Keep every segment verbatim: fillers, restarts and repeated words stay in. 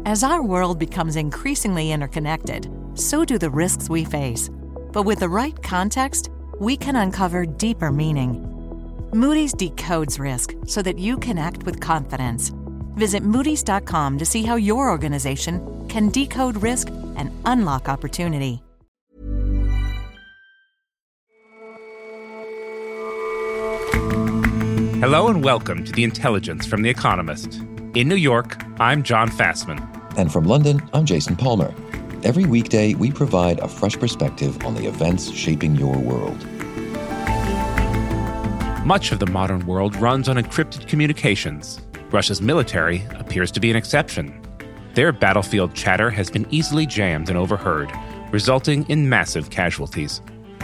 As our world becomes increasingly interconnected, so do the risks we face. But with the right context, we can uncover deeper meaning. Moody's decodes risk so that you can act with confidence. Visit Moody's dot com to see how your organization can decode risk and unlock opportunity. Hello and welcome to The Intelligence from The Economist. In New York, I'm John Fassman. And from London, I'm Jason Palmer. Every weekday, we provide a fresh perspective on the events shaping your world. Much of the modern world runs on encrypted communications. Russia's military appears to be an exception. Their battlefield chatter has been easily jammed and overheard, resulting in massive casualties.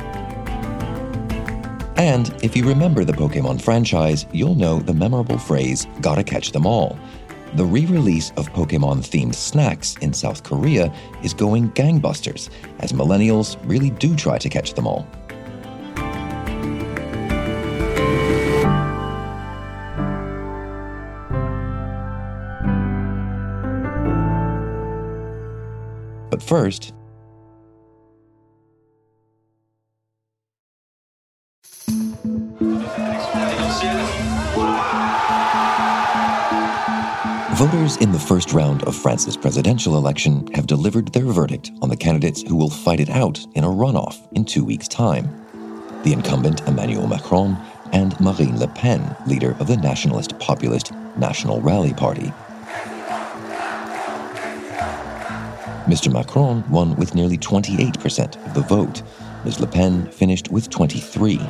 And if you remember the Pokémon franchise, you'll know the memorable phrase, "Gotta catch them all." The re-release of Pokémon-themed snacks in South Korea is going gangbusters, as millennials really do try to catch them all. But first, voters in the first round of France's presidential election have delivered their verdict on the candidates who will fight it out in a runoff in two weeks' time. The incumbent Emmanuel Macron and Marine Le Pen, leader of the nationalist populist National Rally Party. Mister Macron won with nearly twenty-eight percent of the vote. Miz Le Pen finished with twenty-three.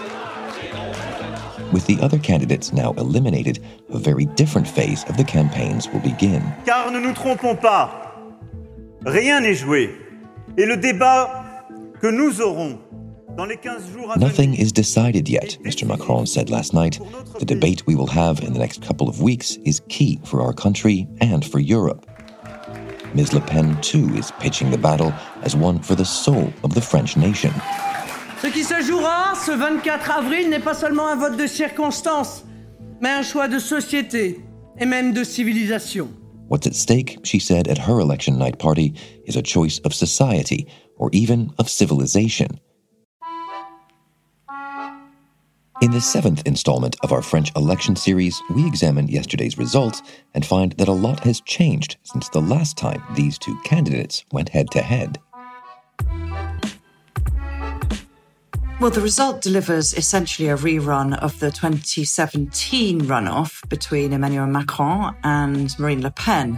With the other candidates now eliminated, a very different phase of the campaigns will begin. Car ne nous trompons pas, rien n'est joué. Et le débat que nous aurons dans les quinze jours à venir. Nothing is decided yet, Mister Macron said last night. The debate we will have in the next couple of weeks is key for our country and for Europe. Miz Le Pen, too, is pitching the battle as one for the soul of the French nation. Ce qui se jouera ce vingt-quatre avril n'est pas seulement un vote de circonstance, mais un choix de société et même de civilisation. What's at stake, she said at her election night party, is a choice of society or even of civilization. In the seventh installment of our French election series, we examine yesterday's results and find that a lot has changed since the last time these two candidates went head-to-head. Well, the result delivers essentially a rerun of the twenty seventeen runoff between Emmanuel Macron and Marine Le Pen.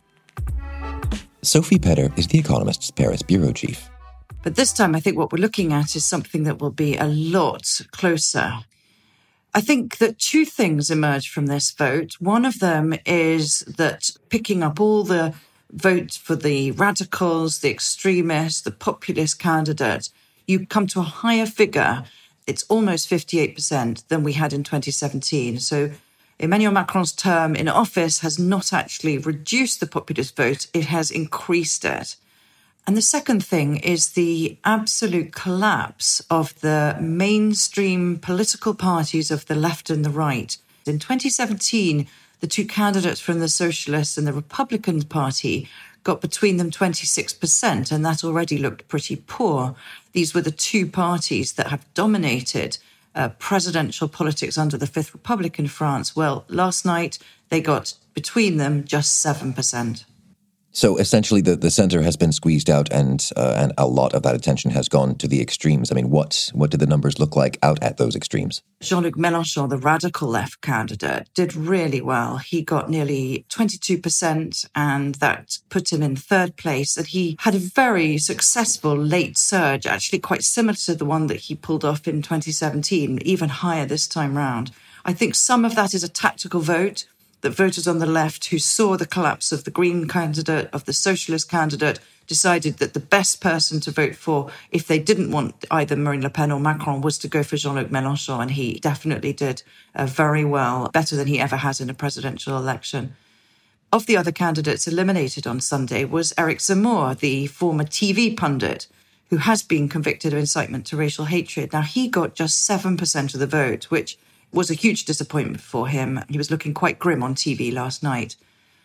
Sophie Petter is The Economist's Paris bureau chief. But this time, I think what we're looking at is something that will be a lot closer. I think that two things emerge from this vote. One of them is that picking up all the votes for the radicals, the extremists, the populist candidate, you come to a higher figure. It's almost fifty-eight percent than we had in twenty seventeen. So Emmanuel Macron's term in office has not actually reduced the populist vote, it has increased it. And the second thing is the absolute collapse of the mainstream political parties of the left and the right. In twenty seventeen, the two candidates from the Socialists and the Republican Party got between them twenty-six percent, and that already looked pretty poor. These were the two parties that have dominated uh, presidential politics under the Fifth Republic in France. Well, last night, they got between them just seven percent. So essentially the, the center has been squeezed out and uh, and a lot of that attention has gone to the extremes. I mean, what what did the numbers look like out at those extremes? Jean-Luc Mélenchon, the radical left candidate, did really well. He got nearly twenty-two percent and that put him in third place. And he had a very successful late surge, actually quite similar to the one that he pulled off in twenty seventeen, even higher this time round. I think some of that is a tactical vote, that voters on the left who saw the collapse of the Green candidate, of the Socialist candidate, decided that the best person to vote for, if they didn't want either Marine Le Pen or Macron, was to go for Jean-Luc Mélenchon. And he definitely did uh, very well, better than he ever has in a presidential election. Of the other candidates eliminated on Sunday was Eric Zemmour, the former T V pundit, who has been convicted of incitement to racial hatred. Now, he got just seven percent of the vote, which was a huge disappointment for him. He was looking quite grim on T V last night.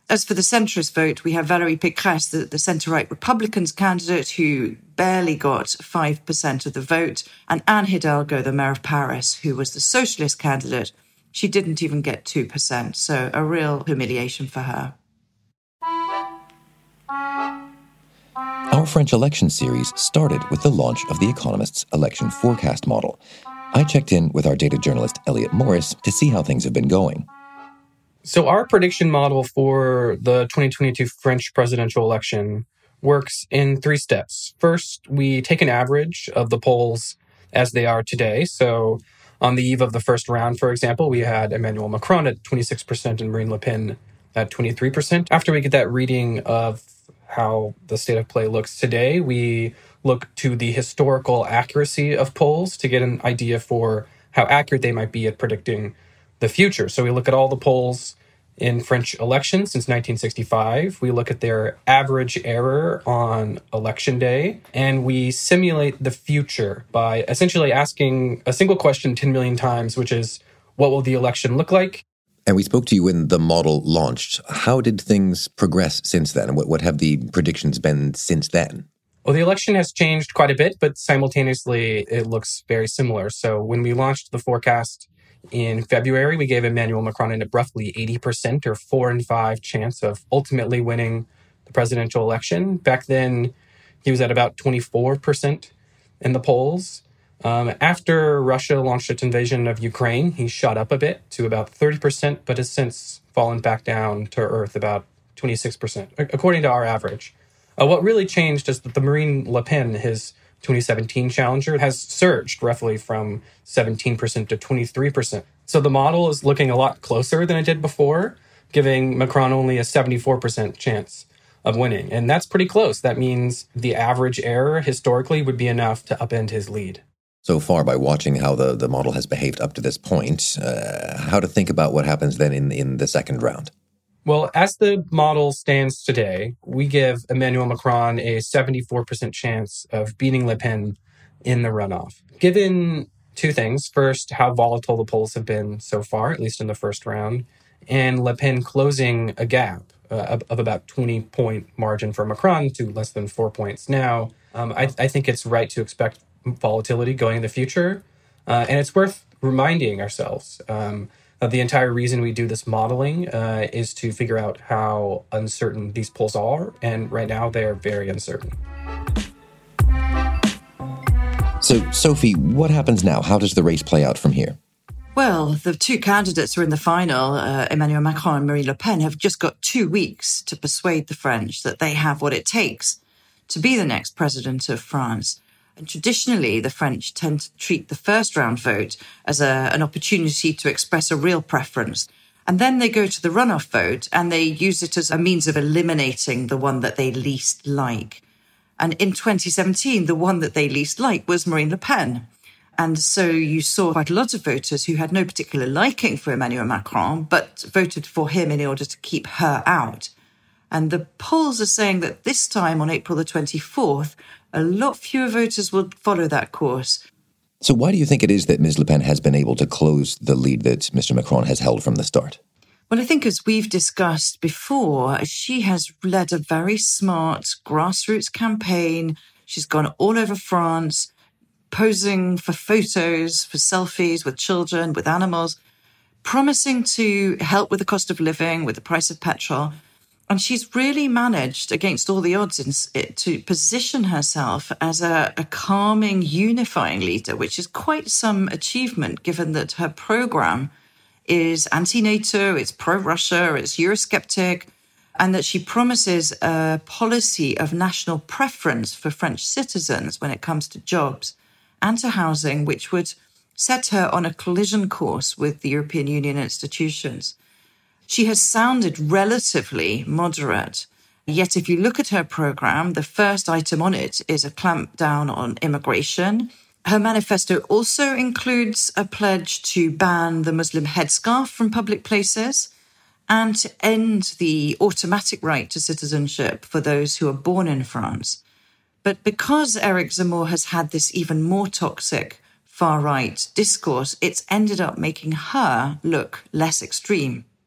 As for the centrist vote, we have Valérie Pécresse, the, the centre-right Republicans candidate, who barely got five percent of the vote, and Anne Hidalgo, the mayor of Paris, who was the socialist candidate. She didn't even get two percent, so a real humiliation for her. Our French election series started with the launch of The Economist's election forecast model. I checked in with our data journalist Elliot Morris to see how things have been going. So our prediction model for the twenty twenty-two French presidential election works in three steps. First, we take an average of the polls as they are today. So on the eve of the first round, for example, we had Emmanuel Macron at twenty-six percent and Marine Le Pen at twenty-three percent. After we get that reading of how the state of play looks today, we look to the historical accuracy of polls to get an idea for how accurate they might be at predicting the future. So we look at all the polls in French elections since nineteen sixty-five. We look at their average error on election day, and we simulate the future by essentially asking a single question ten million times, which is, what will the election look like? And we spoke to you when the model launched. How did things progress since then? What, what have the predictions been since then? Well, the election has changed quite a bit, but simultaneously it looks very similar. So when we launched the forecast in February, we gave Emmanuel Macron a roughly eighty percent or four in five chance of ultimately winning the presidential election. Back then, he was at about twenty-four percent in the polls. Um, after Russia launched its invasion of Ukraine, he shot up a bit to about thirty percent, but has since fallen back down to earth about twenty-six percent, according to our average. Uh, what really changed is that the Marine Le Pen, his twenty seventeen challenger, has surged roughly from seventeen percent to twenty-three percent. So the model is looking a lot closer than it did before, giving Macron only a seventy-four percent chance of winning. And that's pretty close. That means the average error historically would be enough to upend his lead. So far, by watching how the, the model has behaved up to this point, uh, how to think about what happens then in, in the second round? Well, as the model stands today, we give Emmanuel Macron a seventy-four percent chance of beating Le Pen in the runoff. Given two things. First, how volatile the polls have been so far, at least in the first round, and Le Pen closing a gap uh, of, of about twenty-point margin for Macron to less than four points now. Um, I, I think it's right to expect volatility going in the future. Uh, and it's worth reminding ourselves um, that the entire reason we do this modeling uh, is to figure out how uncertain these polls are. And right now, they're very uncertain. So, Sophie, what happens now? How does the race play out from here? Well, the two candidates who are in the final, uh, Emmanuel Macron and Marine Le Pen, have just got two weeks to persuade the French that they have what it takes to be the next president of France. And traditionally, the French tend to treat the first round vote as a, an opportunity to express a real preference. And then they go to the runoff vote and they use it as a means of eliminating the one that they least like. And in twenty seventeen, the one that they least liked was Marine Le Pen. And so you saw quite a lot of voters who had no particular liking for Emmanuel Macron, but voted for him in order to keep her out. And the polls are saying that this time on April the twenty-fourth, a lot fewer voters will follow that course. So why do you think it is that Miz Le Pen has been able to close the lead that Mister Macron has held from the start? Well, I think as we've discussed before, she has led a very smart grassroots campaign. She's gone all over France, posing for photos, for selfies with children, with animals, promising to help with the cost of living, with the price of petrol. And she's really managed, against all the odds, in it, to position herself as a, a calming, unifying leader, which is quite some achievement, given that her program is anti-NATO, it's pro-Russia, it's Eurosceptic, and that she promises a policy of national preference for French citizens when it comes to jobs and to housing, which would set her on a collision course with the European Union institutions. She has sounded relatively moderate, yet if you look at her program, the first item on it is a clampdown on immigration. Her manifesto also includes a pledge to ban the Muslim headscarf from public places and to end the automatic right to citizenship for those who are born in France. But because Eric Zemmour has had this even more toxic far-right discourse, it's ended up making her look less extreme.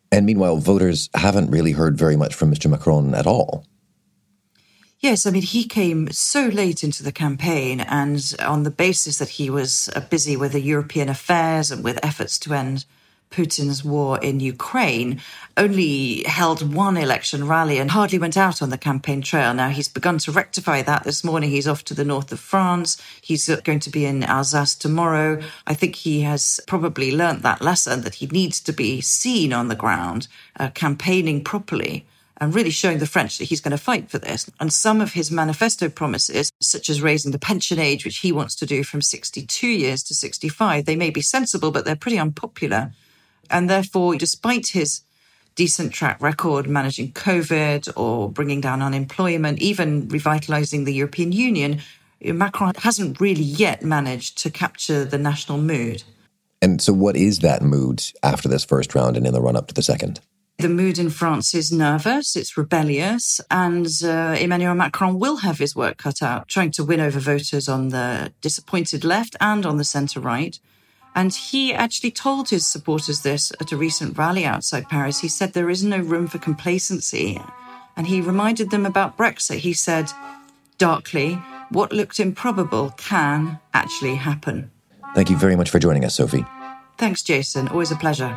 And meanwhile, voters haven't really heard very much from Mister Macron at all. Yes, I mean, he came so late into the campaign, and on the basis that he was busy with the European affairs and with efforts to end Putin's war in Ukraine, only held one election rally and hardly went out on the campaign trail. Now, he's begun to rectify that this morning. He's off to the north of France. He's going to be in Alsace tomorrow. I think he has probably learnt that lesson, that he needs to be seen on the ground, uh, campaigning properly, and really showing the French that he's going to fight for this. And some of his manifesto promises, such as raising the pension age, which he wants to do from sixty-two years to sixty-five, they may be sensible, but they're pretty unpopular. And therefore, despite his decent track record managing COVID or bringing down unemployment, even revitalising the European Union, Macron hasn't really yet managed to capture the national mood. And so what is that mood after this first round and in the run-up to the second? The mood in France is nervous, it's rebellious, and uh, Emmanuel Macron will have his work cut out, trying to win over voters on the disappointed left and on the centre-right. And he actually told his supporters this at a recent rally outside Paris. He said there is no room for complacency. And he reminded them about Brexit. He said, darkly, what looked improbable can actually happen. Thank you very much for joining us, Sophie. Thanks, Jason. Always a pleasure.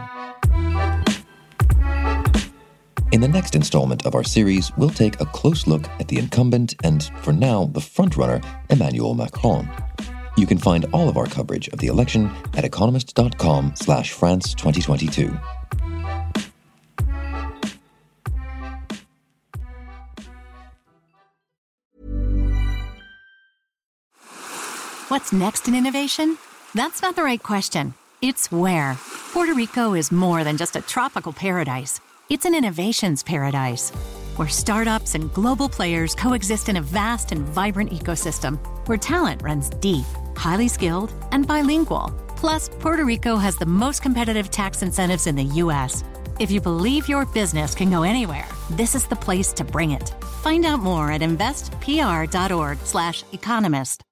In the next installment of our series, we'll take a close look at the incumbent and, for now, the frontrunner, Emmanuel Macron. You can find all of our coverage of the election at economist.com slash France 2022. What's next in innovation? That's not the right question. It's where. Puerto Rico is more than just a tropical paradise. It's an innovations paradise, where startups and global players coexist in a vast and vibrant ecosystem, where talent runs deep, highly skilled, and bilingual. Plus, Puerto Rico has the most competitive tax incentives in the U S. If you believe your business can go anywhere, this is the place to bring it. Find out more at investpr.org slash economist.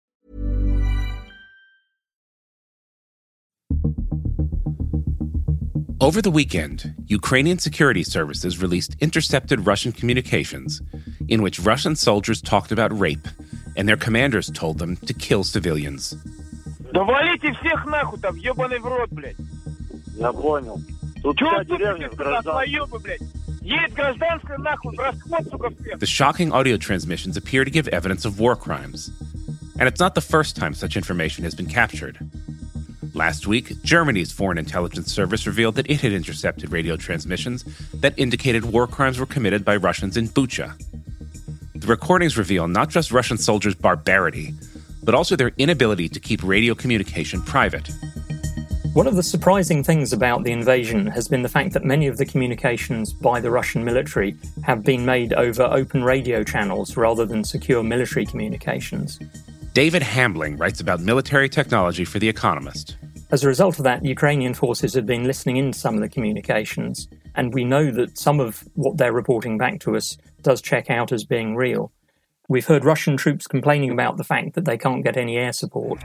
Over the weekend, Ukrainian security services released intercepted Russian communications in which Russian soldiers talked about rape, and their commanders told them to kill civilians. Да валите всех нахуй там, ёбаный в рот, блядь. Я понял. Тут вся деревня гражданская, блядь. Есть гражданская нахуй, в расход, сука, всех. The shocking audio transmissions appear to give evidence of war crimes. And it's not the first time such information has been captured. Last week, Germany's Foreign Intelligence Service revealed that it had intercepted radio transmissions that indicated war crimes were committed by Russians in Bucha. The recordings reveal not just Russian soldiers' barbarity, but also their inability to keep radio communication private. One of the surprising things about the invasion has been the fact that many of the communications by the Russian military have been made over open radio channels rather than secure military communications. David Hambling writes about military technology for The Economist. As a result of that, Ukrainian forces have been listening in to some of the communications, and we know that some of what they're reporting back to us does check out as being real. We've heard Russian troops complaining about the fact that they can't get any air support.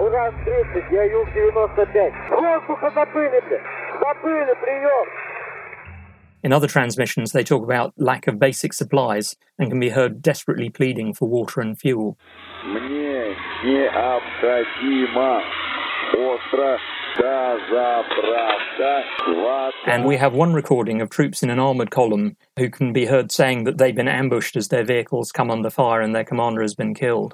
In other transmissions, they talk about lack of basic supplies and can be heard desperately pleading for water and fuel. And we have one recording of troops in an armoured column who can be heard saying that they've been ambushed as their vehicles come under fire and their commander has been killed.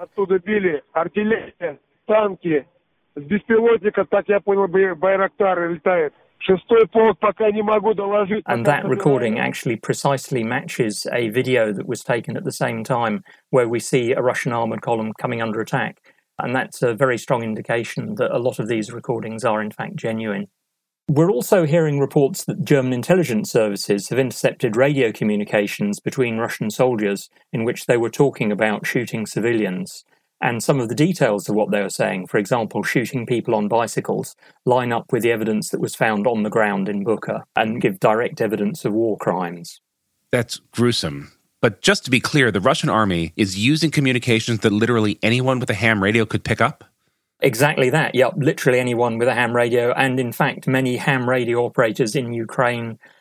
And that recording actually precisely matches a video that was taken at the same time where we see a Russian armoured column coming under attack. And that's a very strong indication that a lot of these recordings are in fact genuine. We're also hearing reports that German intelligence services have intercepted radio communications between Russian soldiers in which they were talking about shooting civilians. And some of the details of what they were saying, for example, shooting people on bicycles, line up with the evidence that was found on the ground in Bucha and give direct evidence of war crimes. That's gruesome. But just to be clear, the Russian army is using communications that literally anyone with a ham radio could pick up? Exactly that, yep, literally anyone with a ham radio. And in fact, many ham radio operators in Ukraine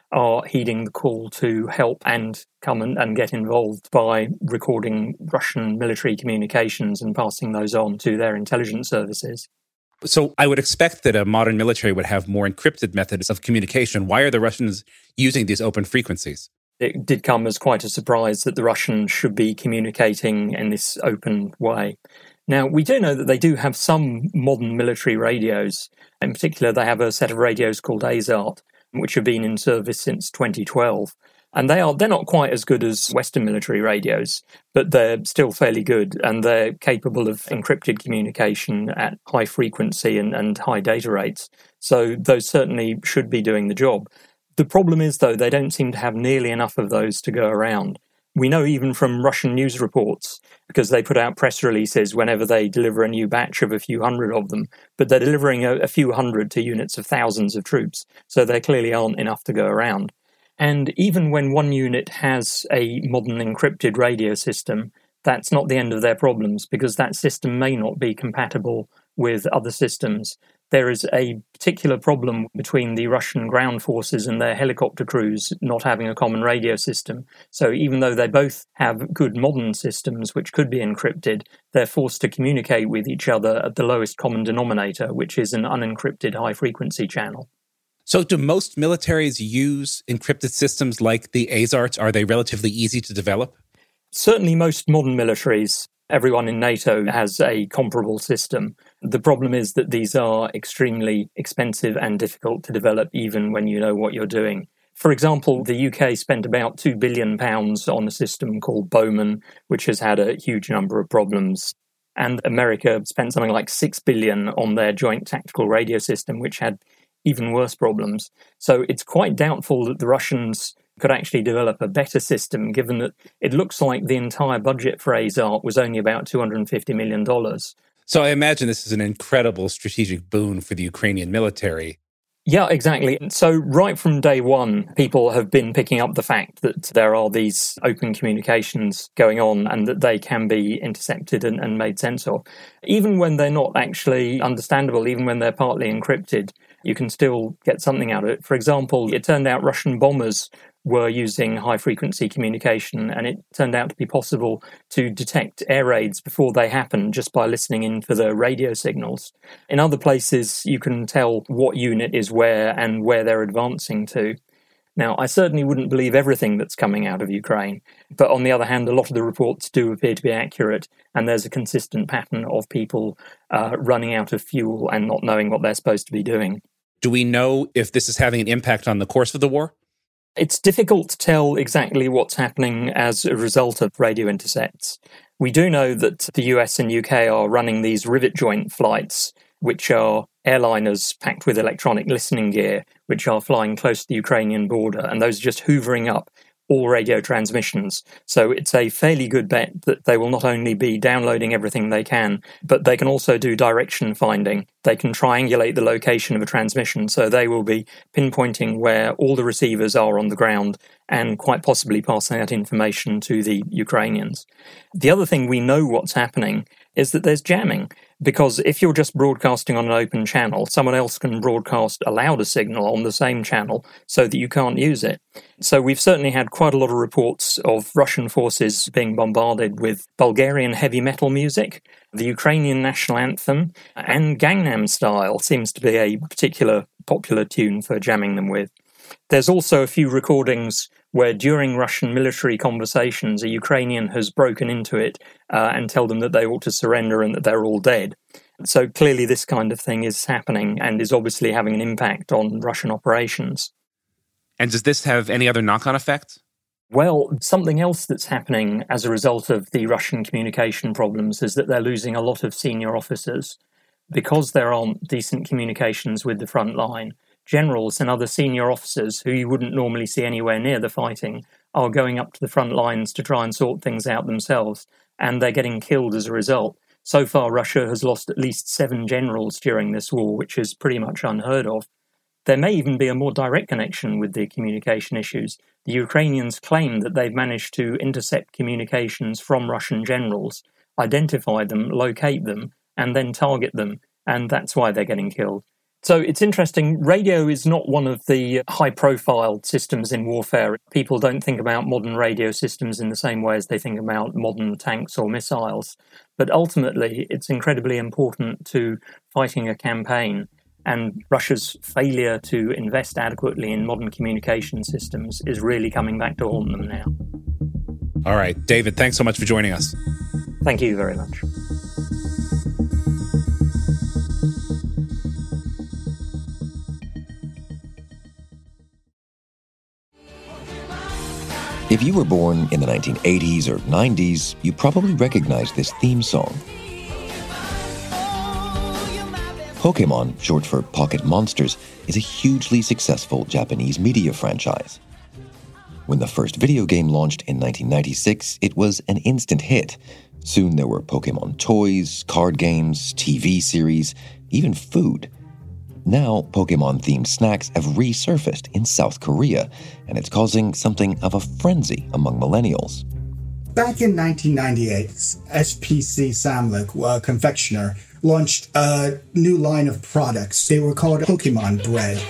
are heeding the call to help and come and, and get involved by recording Russian military communications and passing those on to their intelligence services. So I would expect that a modern military would have more encrypted methods of communication. Why are the Russians using these open frequencies? It did come as quite a surprise that the Russians should be communicating in this open way. Now, we do know that they do have some modern military radios. In particular, they have a set of radios called AZART, which have been in service since twenty twelve. And they are, they're not quite as good as Western military radios, but they're still fairly good, and they're capable of encrypted communication at high frequency and, and high data rates. So those certainly should be doing the job. The problem is, though, they don't seem to have nearly enough of those to go around. We know even from Russian news reports, because they put out press releases whenever they deliver a new batch of a few hundred of them, but they're delivering a, a few hundred to units of thousands of troops, so there clearly aren't enough to go around. And even when one unit has a modern encrypted radio system, that's not the end of their problems, because that system may not be compatible with other systems. There is a particular problem between the Russian ground forces and their helicopter crews not having a common radio system. So even though they both have good modern systems which could be encrypted, they're forced to communicate with each other at the lowest common denominator, which is an unencrypted high-frequency channel. So do most militaries use encrypted systems like the AZART? Are they relatively easy to develop? Certainly most modern militaries, everyone in NATO has a comparable system. The problem is that these are extremely expensive and difficult to develop even when you know what you're doing. For example, the U K spent about two billion pounds on a system called Bowman, which has had a huge number of problems. And America spent something like six billion pounds on their joint tactical radio system, which had even worse problems. So it's quite doubtful that the Russians could actually develop a better system, given that it looks like the entire budget for AZART was only about two hundred fifty million dollars. So I imagine this is an incredible strategic boon for the Ukrainian military. Yeah, exactly. So right from day one, people have been picking up the fact that there are these open communications going on and that they can be intercepted and, and made sense of. Even when they're not actually understandable, even when they're partly encrypted, you can still get something out of it. For example, it turned out Russian bombers were using high-frequency communication, and it turned out to be possible to detect air raids before they happen just by listening in for the radio signals. In other places, you can tell what unit is where and where they're advancing to. Now, I certainly wouldn't believe everything that's coming out of Ukraine, but on the other hand, a lot of the reports do appear to be accurate, and there's a consistent pattern of people uh, running out of fuel and not knowing what they're supposed to be doing. Do we know if this is having an impact on the course of the war? It's difficult to tell exactly what's happening as a result of radio intercepts. We do know that the U S and U K are running these rivet joint flights, which are airliners packed with electronic listening gear, which are flying close to the Ukrainian border, and those are just hoovering up all radio transmissions. So it's a fairly good bet that they will not only be downloading everything they can, but they can also do direction finding. They can triangulate the location of a transmission, so they will be pinpointing where all the receivers are on the ground and quite possibly passing that information to the Ukrainians. The other thing we know what's happening is that there's jamming, because if you're just broadcasting on an open channel, someone else can broadcast a louder signal on the same channel so that you can't use it. So we've certainly had quite a lot of reports of Russian forces being bombarded with Bulgarian heavy metal music, the Ukrainian national anthem, and Gangnam Style seems to be a particular popular tune for jamming them with. There's also a few recordings where during Russian military conversations, a Ukrainian has broken into it uh, and tell them that they ought to surrender and that they're all dead. So clearly this kind of thing is happening and is obviously having an impact on Russian operations. And does this have any other knock-on effects? Well, something else that's happening as a result of the Russian communication problems is that they're losing a lot of senior officers. Because there aren't decent communications with the front line, generals and other senior officers who you wouldn't normally see anywhere near the fighting are going up to the front lines to try and sort things out themselves, and they're getting killed as a result. So far, Russia has lost at least seven generals during this war, which is pretty much unheard of. There may even be a more direct connection with the communication issues. The Ukrainians claim that they've managed to intercept communications from Russian generals, identify them, locate them, and then target them, and that's why they're getting killed. So it's interesting. Radio is not one of the high-profile systems in warfare. People don't think about modern radio systems in the same way as they think about modern tanks or missiles. But ultimately, it's incredibly important to fighting a campaign. And Russia's failure to invest adequately in modern communication systems is really coming back to haunt them now. All right, David, thanks so much for joining us. Thank you very much. If you were born in the nineteen eighties or nineties, you probably recognize this theme song. Pokémon, short for Pocket Monsters, is a hugely successful Japanese media franchise. When the first video game launched in nineteen ninety-six, it was an instant hit. Soon there were Pokémon toys, card games, T V series, even food. Now, Pokémon-themed snacks have resurfaced in South Korea, and it's causing something of a frenzy among millennials. Back in nineteen ninety-eight, S P C Samlook, a confectioner, launched a new line of products. They were called Pokémon Bread.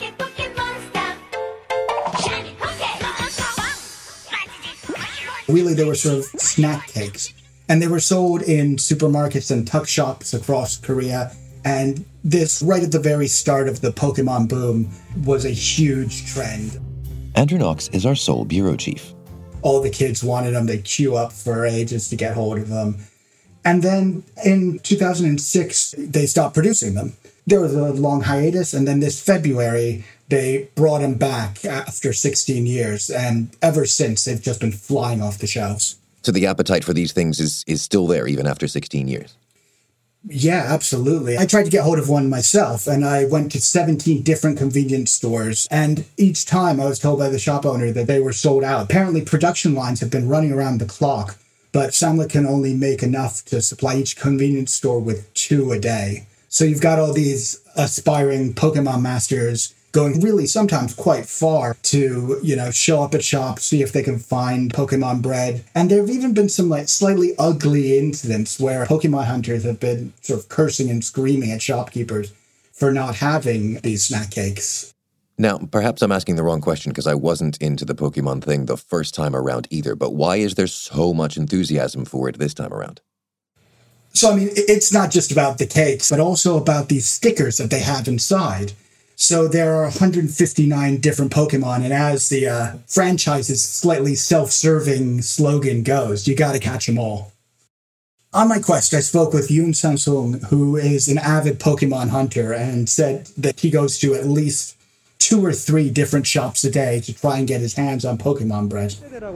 Really, they were sort of snack cakes, and they were sold in supermarkets and tuck shops across Korea. And this, right at the very start of the Pokemon boom, was a huge trend. Andrew Knox is our Seoul bureau chief. All the kids wanted them. They'd queue up for ages to get hold of them. And then in two thousand six, they stopped producing them. There was a long hiatus, and then this February, they brought them back after sixteen years. And ever since, they've just been flying off the shelves. So the appetite for these things is, is still there, even after sixteen years? Yeah, absolutely. I tried to get hold of one myself, and I went to seventeen different convenience stores, and each time I was told by the shop owner that they were sold out. Apparently, production lines have been running around the clock, but Samlook can only make enough to supply each convenience store with two a day. So you've got all these aspiring Pokemon masters going really sometimes quite far to, you know, show up at shops, see if they can find Pokemon bread. And there have even been some like slightly ugly incidents where Pokemon hunters have been sort of cursing and screaming at shopkeepers for not having these snack cakes. Now, perhaps I'm asking the wrong question because I wasn't into the Pokemon thing the first time around either, but why is there so much enthusiasm for it this time around? So, I mean, it's not just about the cakes, but also about these stickers that they have inside. So there are one hundred fifty-nine different Pokemon, and as the uh, franchise's slightly self-serving slogan goes, you gotta catch them all. On my quest, I spoke with Yoon Sang-sung, who is an avid Pokemon hunter, and said that he goes to at least two or three different shops a day to try and get his hands on Pokemon bread.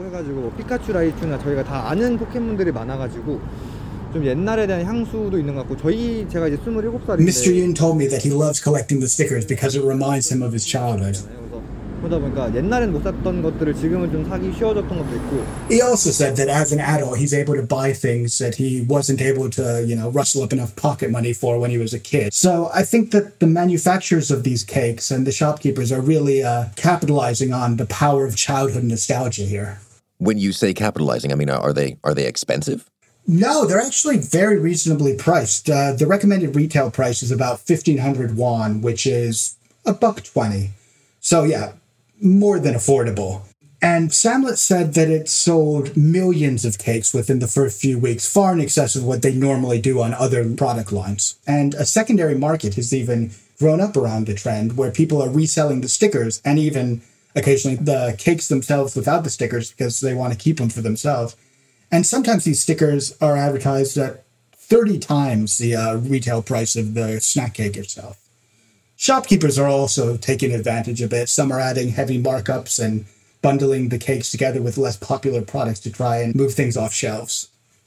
피카츄, 라이츄나 저희가 다 아는 포켓몬들이 많아가지고 좀 옛날에 대한 향수도 있는 것 같고 저희 제가 이제 스물일곱 살인데 Mister Yoon told me that he loves collecting the stickers because it reminds him of his childhood. 그러다 보니까 옛날엔 못 샀던 것들을 지금은 좀 사기 쉬워졌던 것도 있고. He also said that as an adult, he's able to buy things that he wasn't able to, you know, rustle up enough pocket money for when he was a kid. So I think that the manufacturers of these cakes and the shopkeepers are really uh, capitalizing on the power of childhood nostalgia here. When you say capitalizing, I mean, are they are they expensive? No, they're actually very reasonably priced. Uh, the recommended retail price is about fifteen hundred won, which is a buck twenty. So yeah, more than affordable. And Samlook said that it sold millions of cakes within the first few weeks, far in excess of what they normally do on other product lines. And a secondary market has even grown up around the trend where people are reselling the stickers and even occasionally the cakes themselves without the stickers because they want to keep them for themselves. And sometimes these stickers are advertised at thirty times the uh, retail price of the snack cake itself. Shopkeepers are also taking advantage of it. Some are adding heavy markups and bundling the cakes together with less popular products to try and move things off shelves.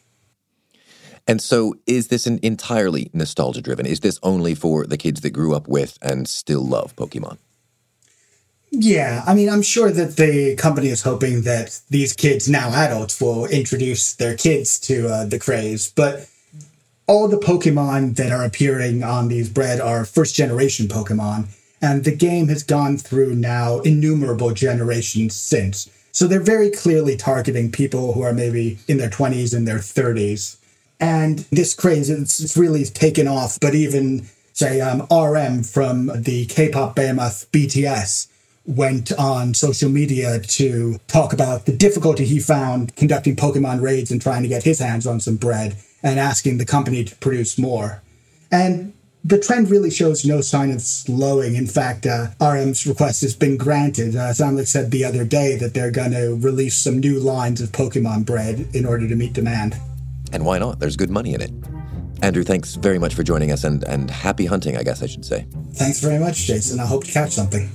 And so is this an entirely nostalgia-driven? Is this only for the kids that grew up with and still love Pokemon? Yeah, I mean, I'm sure that the company is hoping that these kids, now adults, will introduce their kids to uh, the craze. But all the Pokemon that are appearing on these bread are first-generation Pokemon. And the game has gone through now innumerable generations since. So they're very clearly targeting people who are maybe in their twenties and their thirties. And this craze, it's really taken off. But even Say, um, R M from the K-pop behemoth B T S went on social media to talk about the difficulty he found conducting Pokemon raids and trying to get his hands on some bread and asking the company to produce more. And the trend really shows no sign of slowing. In fact, uh, R M's request has been granted. Uh, Samlik said the other day that they're going to release some new lines of Pokemon bread in order to meet demand. And why not? There's good money in it. Andrew, thanks very much for joining us, and, and happy hunting, I guess I should say. Thanks very much, Jason. I hope to catch something.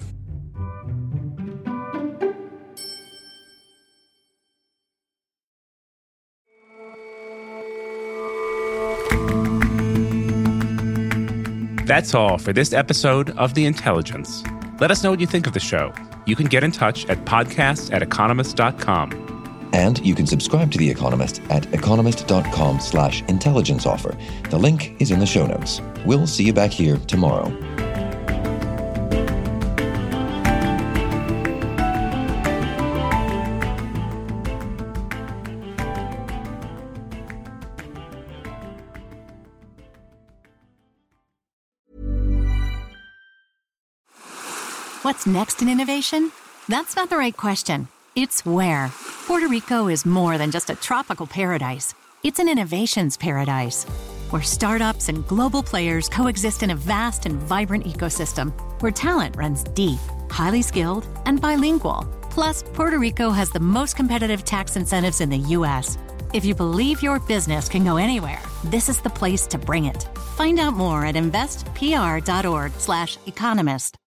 That's all for this episode of The Intelligence. Let us know what you think of the show. You can get in touch at podcasts at economist dot com. And you can subscribe to The Economist at economist.com slash intelligence offer. The link is in the show notes. We'll see you back here tomorrow. What's next in innovation? That's not the right question. It's where. Puerto Rico is more than just a tropical paradise. It's an innovations paradise, where startups and global players coexist in a vast and vibrant ecosystem, where talent runs deep, highly skilled, and bilingual. Plus, Puerto Rico has the most competitive tax incentives in the U S. If you believe your business can go anywhere, this is the place to bring it. Find out more at investpr.org slash economist.